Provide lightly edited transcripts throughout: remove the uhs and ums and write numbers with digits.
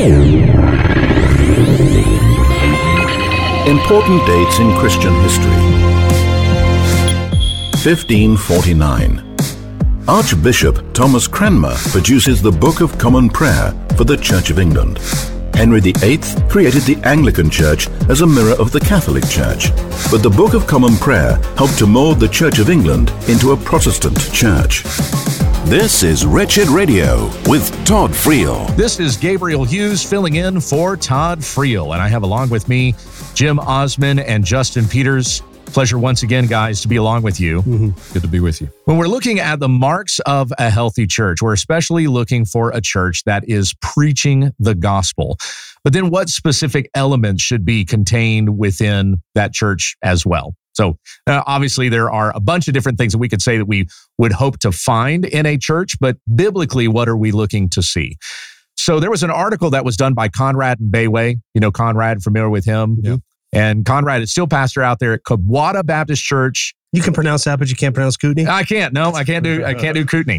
Important dates in Christian history. 1549. Archbishop Thomas Cranmer produces the Book of Common Prayer for the Church of England. Henry VIII created the Anglican Church as a mirror of the Catholic Church, but the Book of Common Prayer helped to mold the Church of England into a Protestant church. This is Wretched Radio with Todd Friel. This is Gabriel Hughes filling in for Todd Friel, and I have along with me Jim Osman and Justin Peters. Pleasure once again, guys, to be along with you. Mm-hmm. Good to be with you. When we're looking at the marks of a healthy church, we're especially looking for a church that is preaching the gospel. But then what specific elements should be contained within that church as well? So obviously there are a bunch of different things that we could say that we would hope to find in a church, but biblically, what are we looking to see? So there was an article that was done by Conrad Mbewe. You know Conrad, familiar with him? Yeah. And Conrad is still pastor out there at Kabwata Baptist Church. You can pronounce that, but you can't pronounce Kootenai? I can't. No, I can't do Kootenai.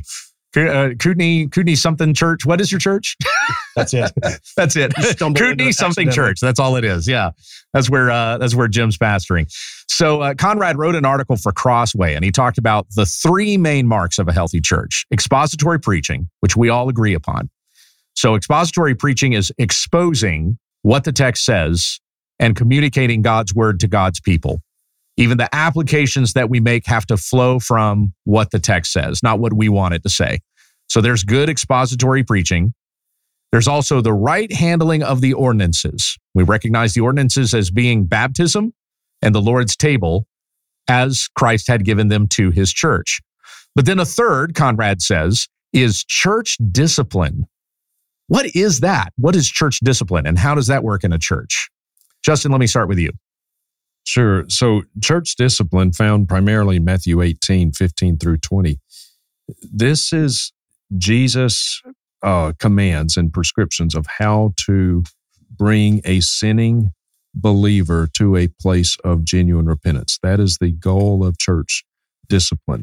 Kootenai something church. What is your church? That's it. That's it. Kootenai something church. That's all it is. Yeah. That's where Jim's pastoring. So Conrad wrote an article for Crossway, and he talked about the three main marks of a healthy church. Expository preaching, which we all agree upon. So expository preaching is exposing what the text says and communicating God's word to God's people. Even the applications that we make have to flow from what the text says, not what we want it to say. So there's good expository preaching. There's also the right handling of the ordinances. We recognize the ordinances as being baptism and the Lord's table as Christ had given them to his church. But then a third, Conrad says, is church discipline. What is that? What is church discipline, and how does that work in a church? Justin, let me start with you. Sure. So church discipline found primarily in Matthew 18, 15 through 20. This is Jesus' commands and prescriptions of how to bring a sinning believer to a place of genuine repentance. That is the goal of church discipline.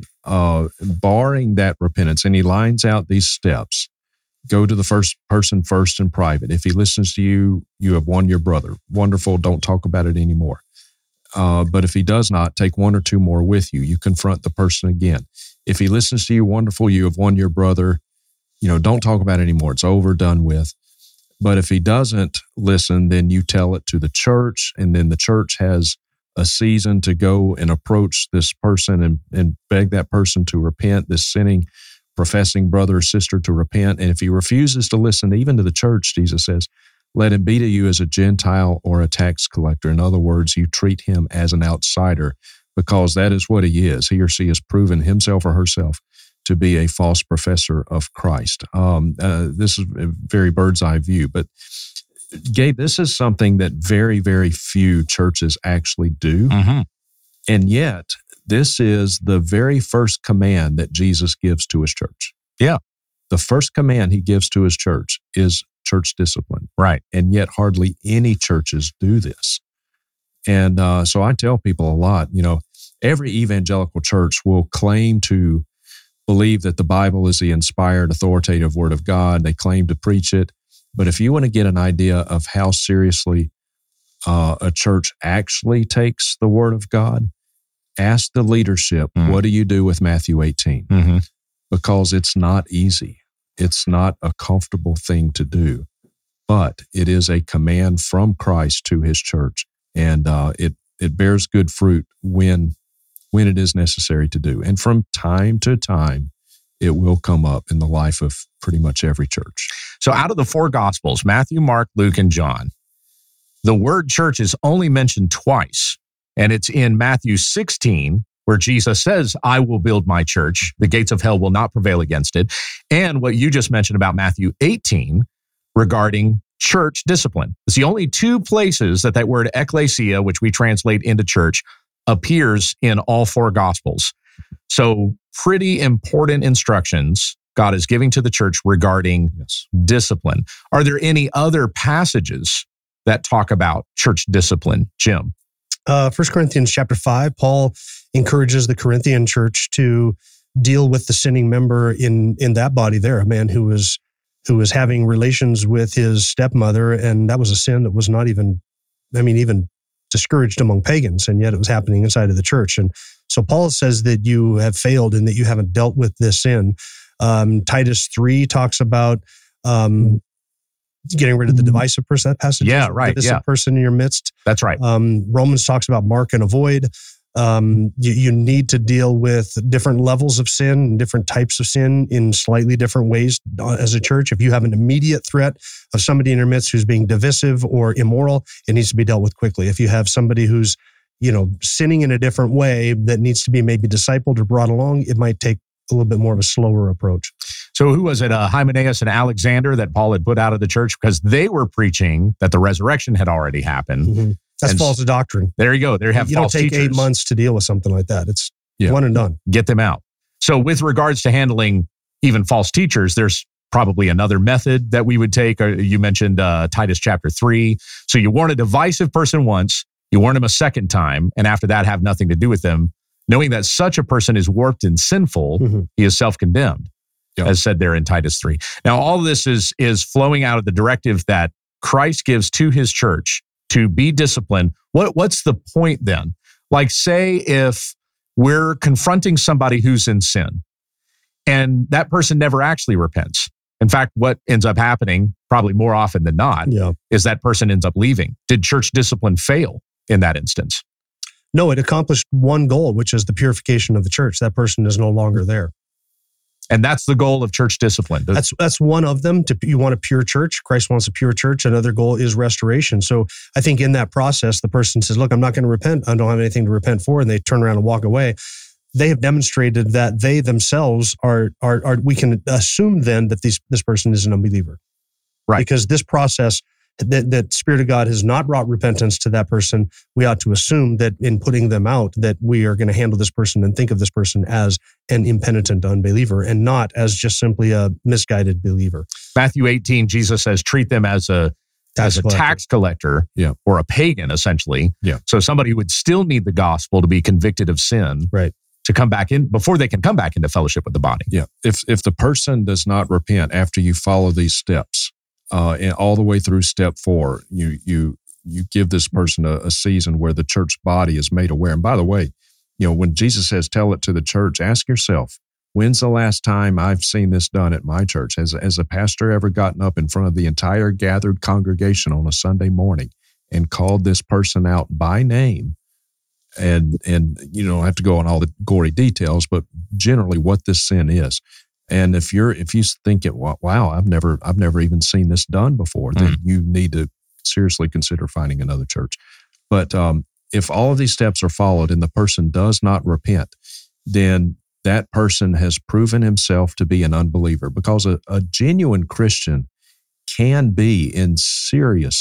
Barring that repentance, and he lines out these steps. Go to the first person first in private. If he listens to you, you have won your brother. Wonderful. Don't talk about it anymore. But if he does not, take one or two more with you. You confront the person again. If he listens to you, wonderful. You have won your brother. Don't talk about it anymore. It's over, done with. But if he doesn't listen, then you tell it to the church, and then the church has a season to go and approach this person and beg that person to repent, this sinning professing brother or sister to repent. And if he refuses to listen even to the church, Jesus says, let him be to you as a Gentile or a tax collector. In other words, you treat him as an outsider because that is what he is. He or she has proven himself or herself to be a false professor of Christ. This is a very bird's eye view, but Gabe, this is something that very, very few churches actually do. Mm-hmm. And yet, this is the very first command that Jesus gives to his church. Yeah. The first command he gives to his church is church discipline. Right. And yet hardly any churches do this. And so I tell people a lot, every evangelical church will claim to believe that the Bible is the inspired, authoritative Word of God. They claim to preach it. But if you want to get an idea of how seriously a church actually takes the Word of God, ask the leadership, what do you do with Matthew 18? Mm-hmm. Because it's not easy. It's not a comfortable thing to do, but it is a command from Christ to his church, and it bears good fruit when it is necessary to do. And from time to time, it will come up in the life of pretty much every church. So out of the four Gospels, Matthew, Mark, Luke, and John, the word church is only mentioned twice. And it's in Matthew 16, where Jesus says, I will build my church. The gates of hell will not prevail against it. And what you just mentioned about Matthew 18 regarding church discipline. It's the only two places that word ecclesia, which we translate into church, appears in all four Gospels. So pretty important instructions God is giving to the church regarding discipline. Are there any other passages that talk about church discipline, Jim? 1 Corinthians chapter 5, Paul encourages the Corinthian church to deal with the sinning member in that body there, a man who was who was having relations with his stepmother, and that was a sin that was not even discouraged among pagans, and yet it was happening inside of the church. And so Paul says that you have failed and that you haven't dealt with this sin. Titus 3 talks about getting rid of the divisive person. That passage, divisive person in your midst. That's right. Romans talks about mark and avoid. You need to deal with different levels of sin and different types of sin in slightly different ways as a church. If you have an immediate threat of somebody in your midst who's being divisive or immoral, it needs to be dealt with quickly. If you have somebody who's, sinning in a different way that needs to be maybe discipled or brought along, it might take a little bit more of a slower approach. So who was it? Hymenaeus and Alexander that Paul had put out of the church because they were preaching that the resurrection had already happened. Mm-hmm. That's false doctrine. There you go. There have you false don't take teachers. 8 months to deal with something like that. It's one and done. Get them out. So with regards to handling even false teachers, there's probably another method that we would take. You mentioned Titus chapter 3. So you warn a divisive person once, you warn him a second time, and after that have nothing to do with them. Knowing that such a person is warped and sinful, he is self-condemned, as said there in Titus 3. Now, all of this is flowing out of the directive that Christ gives to his church to be disciplined. What's the point then? Like, say if we're confronting somebody who's in sin and that person never actually repents. In fact, what ends up happening, probably more often than not, is that person ends up leaving. Did church discipline fail in that instance? No, it accomplished one goal, which is the purification of the church. That person is no longer there. And that's the goal of church discipline. That's one of them. You want a pure church. Christ wants a pure church. Another goal is restoration. So I think in that process, the person says, look, I'm not going to repent. I don't have anything to repent for. And they turn around and walk away. They have demonstrated that they themselves are we can assume then that this person is an unbeliever. Right. Because this process, that Spirit of God has not brought repentance to that person, we ought to assume that in putting them out, that we are going to handle this person and think of this person as an impenitent unbeliever and not as just simply a misguided believer. Matthew 18, Jesus says, treat them as a tax collector or a pagan, essentially. Yeah. So somebody who would still need the gospel to be convicted of sin. Right. To come back in before they can come back into fellowship with the body. Yeah. If the person does not repent after you follow these steps, and all the way through step 4, you give this person a season where the church body is made aware. And by the way, when Jesus says, tell it to the church, ask yourself, when's the last time I've seen this done at my church? Has a pastor ever gotten up in front of the entire gathered congregation on a Sunday morning and called this person out by name? And you don't have to go on all the gory details, but generally what this sin is. And if you think it, wow, I've never even seen this done before, then you need to seriously consider finding another church. But if all of these steps are followed and the person does not repent, then that person has proven himself to be an unbeliever, because a genuine Christian can be in serious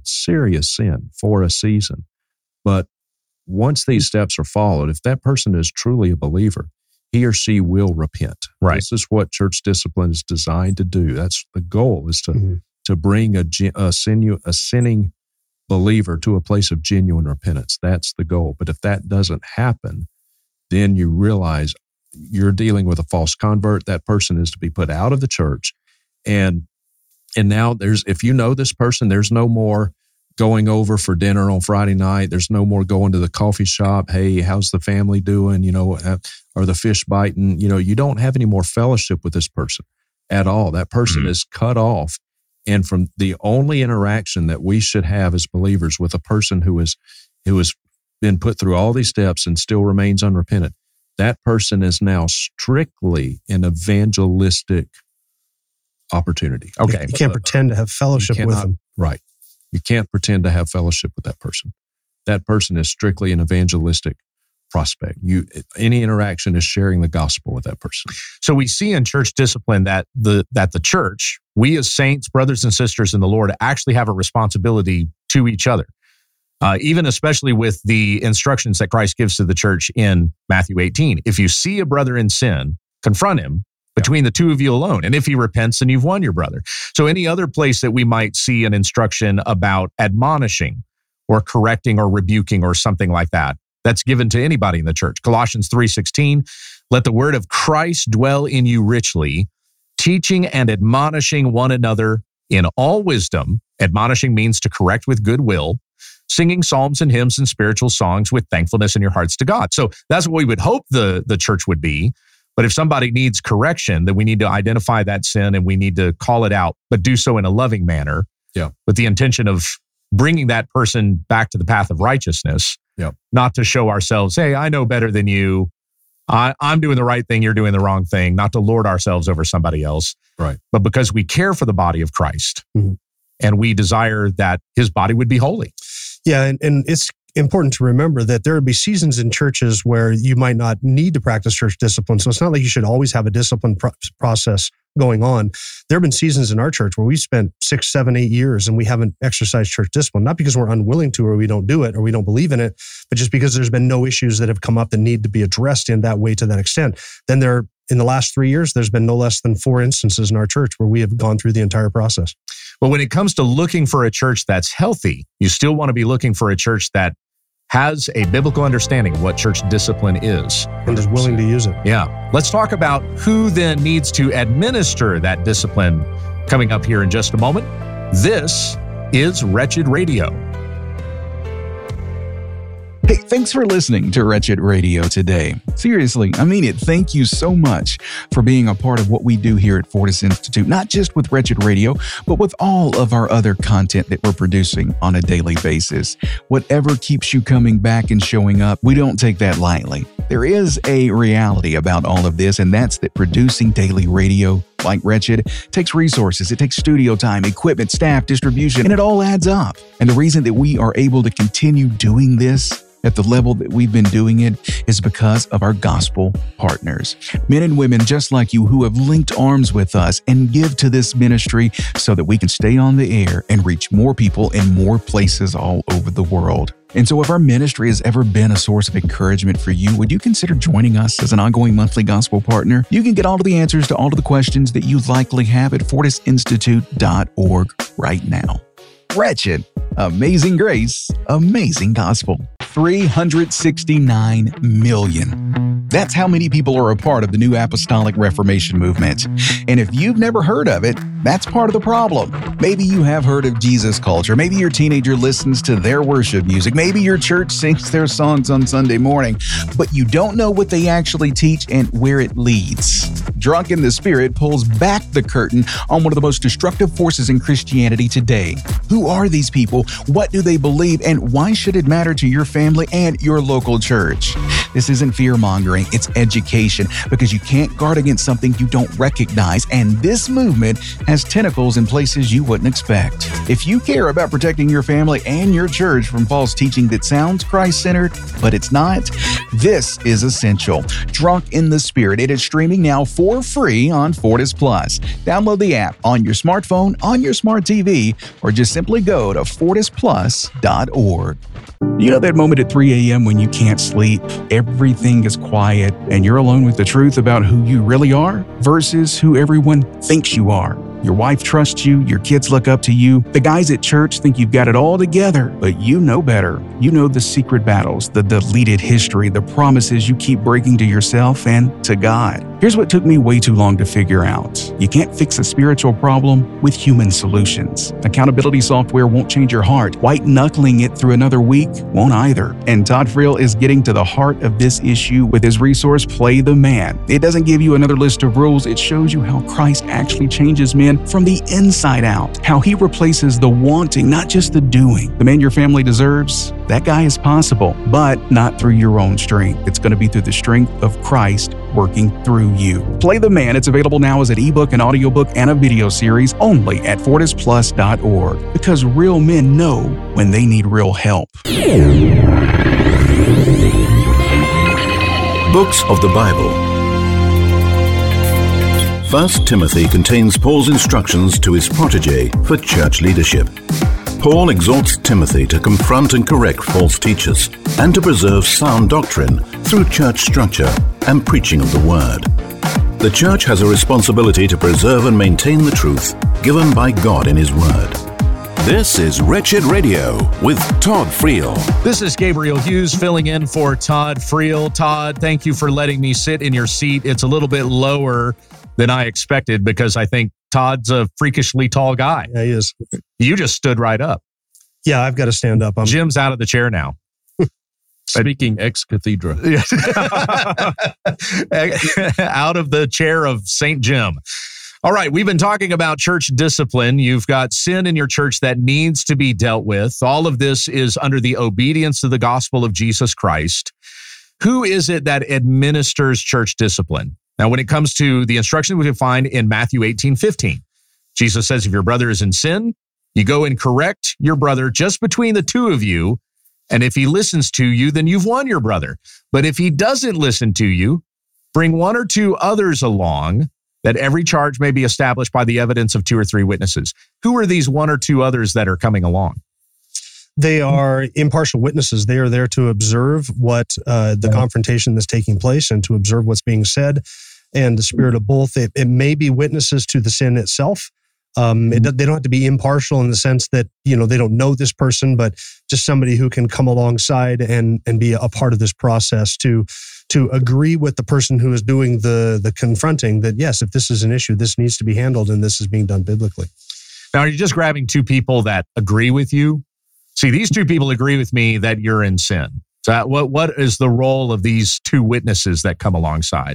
sin for a season. But once these steps are followed, if that person is truly a believer, he or she will repent. Right. This is what church discipline is designed to do. That's the goal, is to bring a sinning believer to a place of genuine repentance. That's the goal. But if that doesn't happen, then you realize you're dealing with a false convert. That person is to be put out of the church. And now if you know this person, there's no more going over for dinner on Friday night. There's no more going to the coffee shop. Hey, how's the family doing? Or the fish biting. You don't have any more fellowship with this person at all. That person is cut off. And from the only interaction that we should have as believers with a person who has been put through all these steps and still remains unrepentant, that person is now strictly an evangelistic opportunity. Okay. You can't pretend to have fellowship with them. Right. You can't pretend to have fellowship with that person. That person is strictly an evangelistic prospect. Any interaction is sharing the gospel with that person. So we see in church discipline that the church, we as saints, brothers and sisters in the Lord, actually have a responsibility to each other. Even especially with the instructions that Christ gives to the church in Matthew 18. If you see a brother in sin, confront him between the two of you alone. And if he repents, then you've won your brother. So any other place that we might see an instruction about admonishing or correcting or rebuking or something like that, that's given to anybody in the church. Colossians 3:16, let the word of Christ dwell in you richly, teaching and admonishing one another in all wisdom. Admonishing means to correct with goodwill, singing psalms and hymns and spiritual songs with thankfulness in your hearts to God. So that's what we would hope the church would be. But if somebody needs correction, then we need to identify that sin and we need to call it out, but do so in a loving manner, with the intention of bringing that person back to the path of righteousness, not to show ourselves, hey, I know better than you. I'm doing the right thing, you're doing the wrong thing, not to lord ourselves over somebody else, right? But because we care for the body of Christ and we desire that his body would be holy. Yeah, and it's important to remember that there would be seasons in churches where you might not need to practice church discipline. So it's not like you should always have a discipline process going on. There have been seasons in our church where we've spent 6, 7, 8 years and we haven't exercised church discipline, not because we're unwilling to or we don't do it or we don't believe in it, but just because there's been no issues that have come up that need to be addressed in that way to that extent. Then in the last 3 years, there's been no less than 4 instances in our church where we have gone through the entire process. But when it comes to looking for a church that's healthy, you still want to be looking for a church that has a biblical understanding of what church discipline is. And is willing to use it. Yeah. Let's talk about who then needs to administer that discipline coming up here in just a moment. This is Wretched Radio. Hey, thanks for listening to Wretched Radio today. Seriously, I mean it. Thank you so much for being a part of what we do here at Fortis Institute, not just with Wretched Radio, but with all of our other content that we're producing on a daily basis. Whatever keeps you coming back and showing up, we don't take that lightly. There is a reality about all of this, and that's that producing daily radio like Wretched takes resources, it takes studio time, equipment, staff, distribution, and it all adds up. And the reason that we are able to continue doing this at the level that we've been doing it is because of our gospel partners. Men and women just like you who have linked arms with us and give to this ministry so that we can stay on the air and reach more people in more places all over the world. And so if our ministry has ever been a source of encouragement for you, would you consider joining us as an ongoing monthly gospel partner? You can get all of the answers to all of the questions that you likely have at fortisinstitute.org right now. Wretched, amazing grace, amazing gospel. 369 million. That's how many people are a part of the New Apostolic Reformation movement. And if you've never heard of it, that's part of the problem. Maybe you have heard of Jesus culture. Maybe your teenager listens to their worship music. Maybe your church sings their songs on Sunday morning, but you don't know what they actually teach and where it leads. Drunk in the Spirit pulls back the curtain on one of the most destructive forces in Christianity today. Who are these people? What do they believe? And why should it matter to your family and your local church? This isn't fear-mongering, it's education, because you can't guard against something you don't recognize, and this movement has tentacles in places you wouldn't expect. If you care about protecting your family and your church from false teaching that sounds Christ-centered, but it's not, this is essential. Drunk in the Spirit. It is streaming now for free on Fortis Plus. Download the app on your smartphone, on your smart TV, or just simply go to fortisplus.org. You know that moment at 3 a.m. when you can't sleep, everything is quiet, and you're alone with the truth about who you really are versus who everyone thinks you are. Your wife trusts you, your kids look up to you, the guys at church think you've got it all together, but you know better. You know the secret battles, the deleted history, the promises you keep breaking to yourself and to God. Here's what took me way too long to figure out. You can't fix a spiritual problem with human solutions. Accountability software won't change your heart. White-knuckling it through another week won't either. And Todd Friel is getting to the heart of this issue with his resource, Play the Man. It doesn't give you another list of rules. It shows you how Christ actually changes men from the inside out, how he replaces the wanting, not just the doing. The man your family deserves, that guy is possible, but not through your own strength. It's going to be through the strength of Christ working through you. Play the Man. It's available now as an ebook, an audiobook, and a video series only at fortisplus.org, because real men know when they need real help. Books of the Bible. 1 Timothy contains Paul's instructions to his protege for church leadership. Paul exhorts Timothy to confront and correct false teachers and to preserve sound doctrine through church structure and preaching of the Word. The church has a responsibility to preserve and maintain the truth given by God in His Word. This is Wretched Radio with Todd Friel. This is Gabriel Hughes filling in for Todd Friel. Todd, thank you for letting me sit in your seat. It's a little bit lower than I expected because I think Todd's a freakishly tall guy. Yeah, he is. You just stood right up. Yeah, I've got to stand up. Jim's out of the chair now. Speaking ex cathedra. Out of the chair of St. Jim. All right, we've been talking about church discipline. You've got sin in your church that needs to be dealt with. All of this is under the obedience to the gospel of Jesus Christ. Who is it that administers church discipline? Now, when it comes to the instruction we can find in Matthew 18:15, Jesus says, if your brother is in sin, you go and correct your brother just between the two of you. And if he listens to you, then you've won your brother. But if he doesn't listen to you, bring one or two others along, that every charge may be established by the evidence of 2 or 3 witnesses. Who are these one or two others that are coming along? They are impartial witnesses. They are there to observe what the confrontation that's taking place and to observe what's being said. And the spirit of both, it may be witnesses to the sin itself. They don't have to be impartial in the sense that, they don't know this person, but just somebody who can come alongside and be a part of this process to agree with the person who is doing the confronting that, yes, if this is an issue, this needs to be handled and this is being done biblically. Now, are you just grabbing 2 people that agree with you? See, these 2 people agree with me that you're in sin. So what is the role of these 2 witnesses that come alongside?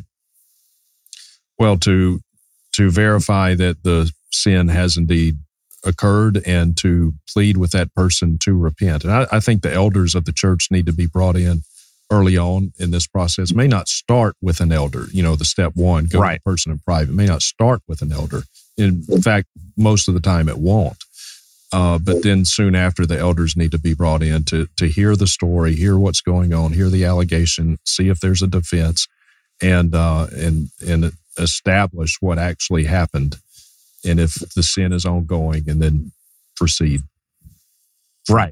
Well, to verify that the sin has indeed occurred and to plead with that person to repent. And I think the elders of the church need to be brought in early on in this process. It may not start with an elder, the step 1, go to the person in private. It may not start with an elder. In fact, most of the time it won't. But then soon after, the elders need to be brought in to hear the story, hear what's going on, hear the allegation, see if there's a defense, and establish what actually happened, and if the sin is ongoing, and then proceed. Right.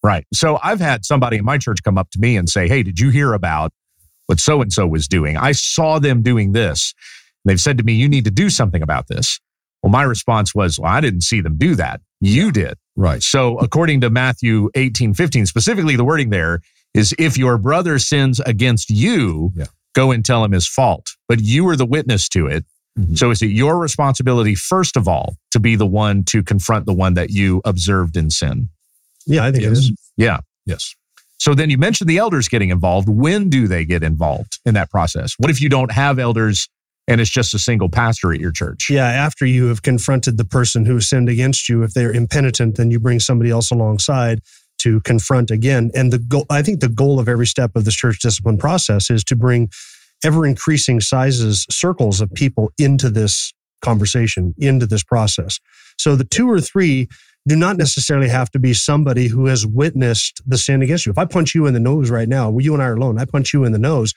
So I've had somebody in my church come up to me and say, hey, did you hear about what so-and-so was doing? I saw them doing this. And they've said to me, you need to do something about this. Well, my response was, well, I didn't see them do that. You did. Right. So according to Matthew 18:15, specifically the wording there is, if your brother sins against you, go and tell him his fault. But you were the witness to it. Mm-hmm. So is it your responsibility, first of all, to be the one to confront the one that you observed in sin? Yeah, I think it is. Yeah. Yes. So then you mentioned the elders getting involved. When do they get involved in that process? What if you don't have elders and it's just a single pastor at your church? Yeah, after you have confronted the person who sinned against you, if they're impenitent, then you bring somebody else alongside to confront again. And I think the goal of every step of this church discipline process is to bring ever-increasing circles of people into this conversation, into this process. So the 2 or 3 do not necessarily have to be somebody who has witnessed the sin against you. If I punch you in the nose right now, you and I are alone, I punch you in the nose,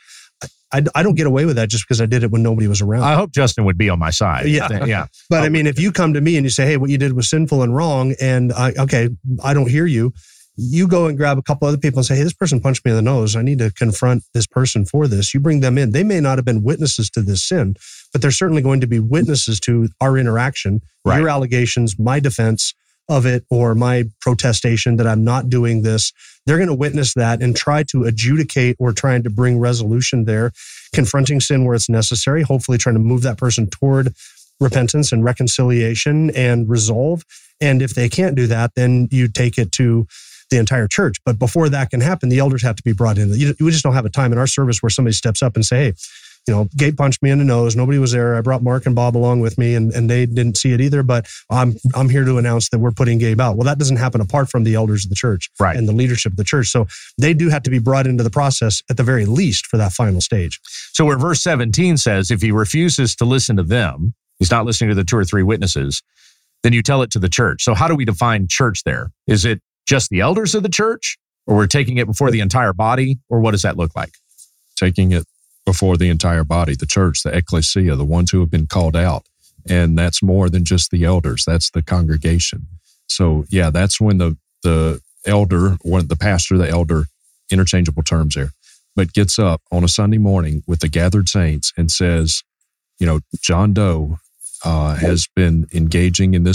I don't get away with that just because I did it when nobody was around. I hope Justin would be on my side. Yeah. But I mean, if you come to me and you say, hey, what you did was sinful and wrong, and I don't hear you, you go and grab a couple other people and say, hey, this person punched me in the nose. I need to confront this person for this. You bring them in. They may not have been witnesses to this sin, but they're certainly going to be witnesses to our interaction, your allegations, my defense of it, or my protestation that I'm not doing this. They're going to witness that and try to adjudicate or trying to bring resolution there, confronting sin where it's necessary, hopefully trying to move that person toward repentance and reconciliation and resolve. And if they can't do that, then you take it to the entire church. But before that can happen, the elders have to be brought in. We just don't have a time in our service where somebody steps up and say, hey, Gabe punched me in the nose. Nobody was there. I brought Mark and Bob along with me, and they didn't see it either. But I'm here to announce that we're putting Gabe out. Well, that doesn't happen apart from the elders of the church and the leadership of the church. So they do have to be brought into the process at the very least for that final stage. So where verse 17 says, if he refuses to listen to them, he's not listening to the 2 or 3 witnesses, then you tell it to the church. So how do we define church there? Is it just the elders of the church, or we're taking it before the entire body, or what does that look like? Taking it before the entire body, the church, the ecclesia, the ones who have been called out. And that's more than just the elders. That's the congregation. So yeah, that's when the elder, or the pastor, the elder, interchangeable terms there, but gets up on a Sunday morning with the gathered saints and says, John Doe has been engaging in this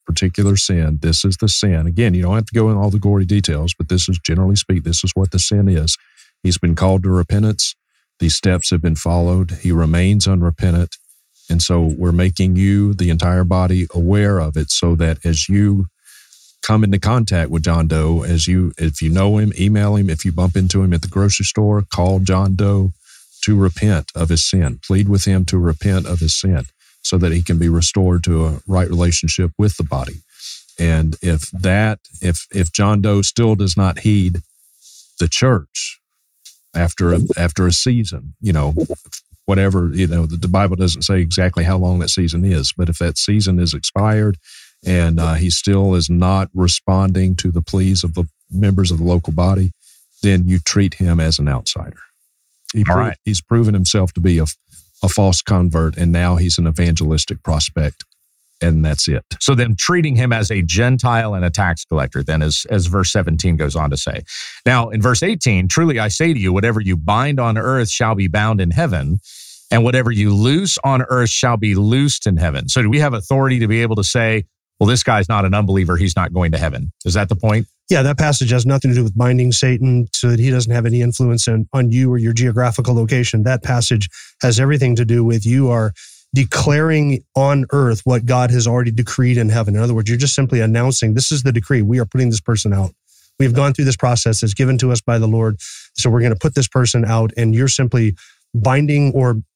particular sin. This is the sin. Again, you don't have to go in all the gory details, but this is generally speak, this is what the sin is. He's been called to repentance. These steps have been followed. He remains unrepentant. And so we're making you, the entire body, aware of it so that as you come into contact with John Doe, if you know him, email him. If you bump into him at the grocery store, call John Doe to repent of his sin. Plead with him to repent of his sin so that he can be restored to a right relationship with the body. And if John Doe still does not heed the church after a season, whatever, the Bible doesn't say exactly how long that season is, but if that season is expired and he still is not responding to the pleas of the members of the local body, then you treat him as an outsider. He's proven himself to be a false convert, and now he's an evangelistic prospect, and that's it. So then treating him as a Gentile and a tax collector, then as verse 17 goes on to say. Now, in verse 18, truly I say to you, whatever you bind on earth shall be bound in heaven, and whatever you loose on earth shall be loosed in heaven. So do we have authority to be able to say, well, this guy's not an unbeliever, he's not going to heaven? Is that the point? Yeah, that passage has nothing to do with binding Satan so that he doesn't have any influence on you or your geographical location. That passage has everything to do with you are declaring on earth what God has already decreed in heaven. In other words, you're just simply announcing, this is the decree. We are putting this person out. We've gone through this process that's given to us by the Lord. So we're going to put this person out, and you're simply binding,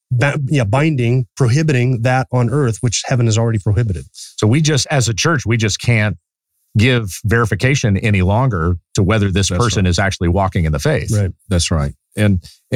prohibiting that on earth, which heaven has already prohibited. So we just, as a church, we just can't give verification any longer to whether this person is actually walking in the faith. Right. That's right. And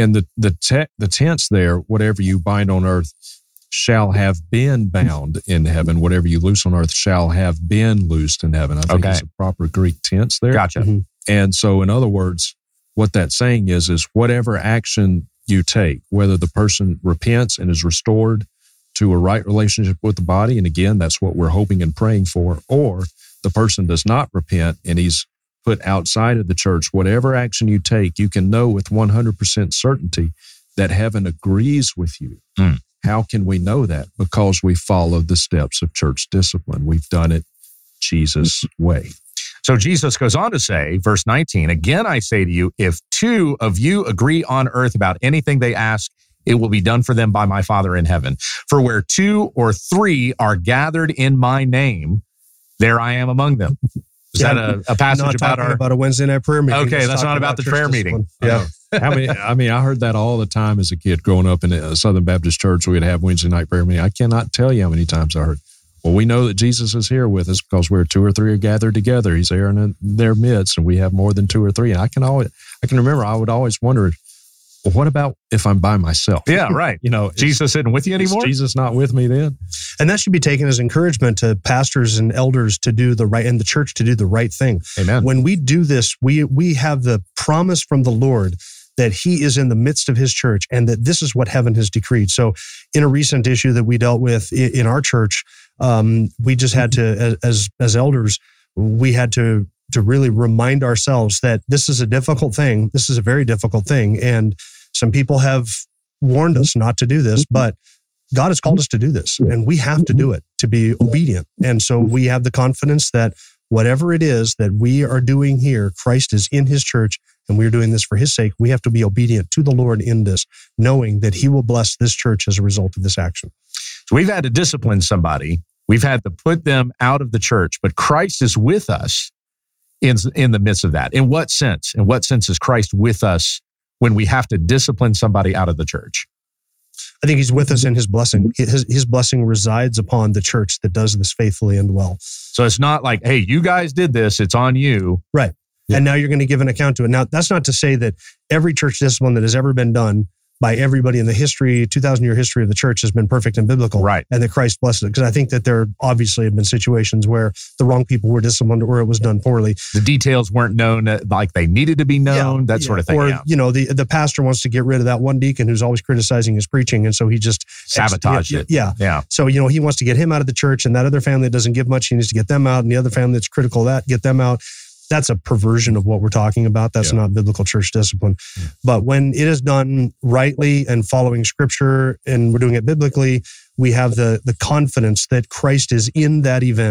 the tense there, whatever you bind on earth shall have been bound in heaven. Whatever you loose on earth shall have been loosed in heaven. I think it's a proper Greek tense there. Gotcha. Mm-hmm. And so in other words, what that's saying is whatever action you take, whether the person repents and is restored to a right relationship with the body, and again, that's what we're hoping and praying for, or the person does not repent and he's put outside of the church, whatever action you take, you can know with 100% certainty that heaven agrees with you. Mm. How can we know that? Because we follow the steps of church discipline. We've done it Jesus' way. So Jesus goes on to say, verse 19, again, I say to you, if two of you agree on earth about anything they ask, it will be done for them by my Father in heaven. For where two or three are gathered in my name, there I am among them. Is that a passage about a Wednesday night prayer meeting? Okay, that's not about the prayer meeting. Yeah. I mean, I heard that all the time as a kid growing up in a Southern Baptist church. We'd have Wednesday night prayer meeting. I cannot tell you how many times I heard, well, we know that Jesus is here with us because where two or three are gathered together, he's there in their midst, and we have more than two or three. And I can remember, I would always wonder, well, what about if I'm by myself? Yeah, right. Jesus isn't with you anymore? Is Jesus not with me then? And that should be taken as encouragement to pastors and elders to do the right, and the church to do the right thing. Amen. When we do this, we have the promise from the Lord that he is in the midst of his church and that this is what heaven has decreed. So in a recent issue that we dealt with in our church, we just had to, as elders, we had to really remind ourselves that this is a difficult thing. This is a very difficult thing. And some people have warned us not to do this, but God has called us to do this, and we have to do it to be obedient. And so we have the confidence that whatever it is that we are doing here, Christ is in his church, and we're doing this for his sake. We have to be obedient to the Lord in this, knowing that he will bless this church as a result of this action. So we've had to discipline somebody. We've had to put them out of the church, but Christ is with us in the midst of that. In what sense? In what sense is Christ with us when we have to discipline somebody out of the church? I think he's with us in his blessing. His blessing resides upon the church that does this faithfully and well. So it's not like, hey, you guys did this, it's on you. Right. Yeah. And now you're going to give an account to it. Now, that's not to say that every church discipline that has ever been done by everybody in the history, 2,000-year history of the church has been perfect and biblical. Right. And that Christ blessed it. Because I think that there obviously have been situations where the wrong people were disciplined or it was done poorly. The details weren't known like they needed to be known, sort of thing. Or, the pastor wants to get rid of that one deacon who's always criticizing his preaching. And so he just sabotaged it. Yeah. So, he wants to get him out of the church, and that other family that doesn't give much, he needs to get them out. And the other family that's critical of that, get them out. That's a perversion of what we're talking about. That's not biblical church discipline. Yeah. But when it is done rightly and following scripture, and we're doing it biblically, we have the confidence that Christ is in that event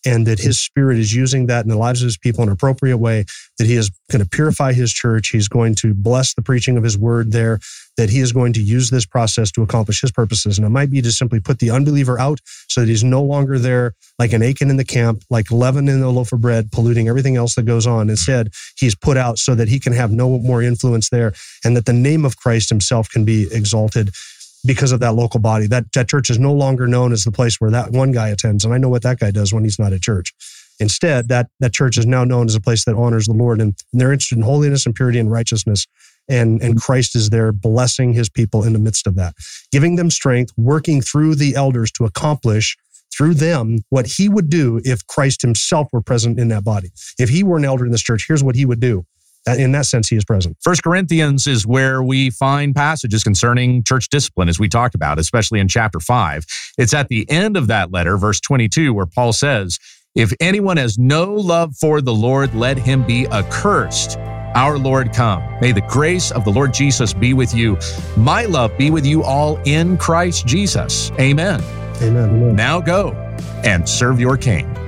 and that his Spirit is using that in the lives of his people in an appropriate way, that he is going to purify his church. He's going to bless the preaching of his word there, that he is going to use this process to accomplish his purposes. And it might be to simply put the unbeliever out so that he's no longer there like an Achan in the camp, like leaven in the loaf of bread, polluting everything else that goes on. Instead, he's put out so that he can have no more influence there, and that the name of Christ himself can be exalted because of that local body. That church is no longer known as the place where that one guy attends. And I know what that guy does when he's not at church. Instead, that church is now known as a place that honors the Lord, and they're interested in holiness and purity and righteousness. And Christ is there blessing his people in the midst of that, giving them strength, working through the elders to accomplish through them what he would do if Christ himself were present in that body. If he were an elder in this church, here's what he would do. In that sense, he is present. 1 Corinthians is where we find passages concerning church discipline, as we talked about, especially in chapter 5. It's at the end of that letter, verse 22, where Paul says, "If anyone has no love for the Lord, let him be accursed. Our Lord come. May the grace of the Lord Jesus be with you. My love be with you all in Christ Jesus." Amen. Amen. Now go and serve your King.